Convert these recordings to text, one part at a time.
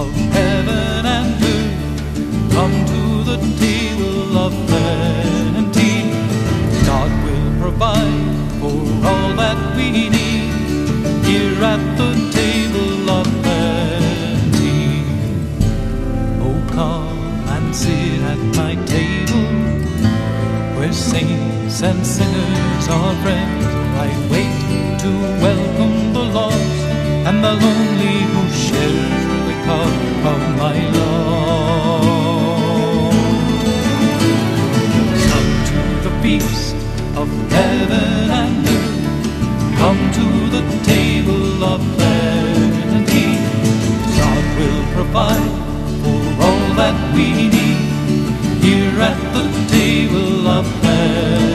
of heaven and earth come to the table of plenty. God will provide for all that we need here at the table of plenty. Oh, come and sit at my table, where saints and sinners are friends. I wait to welcome the lost and the lonely who share the cup of my love. Come to the feast of heaven and earth, come to the table of plenty. God will provide for all that we need here at the table of plenty.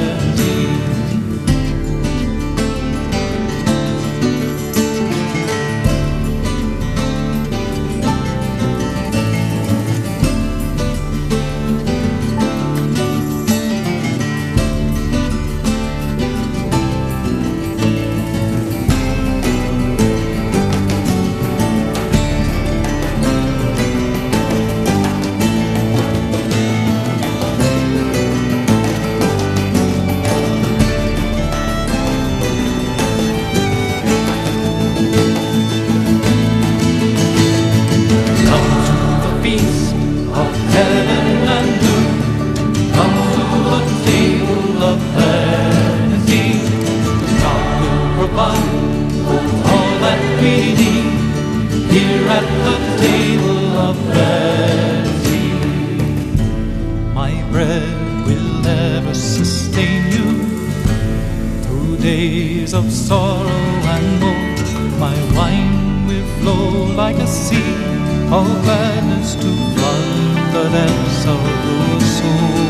Here at the table of plenty, my bread will never sustain you through days of sorrow and woe. My wine will flow like a sea of gladness to flood the depths of your soul.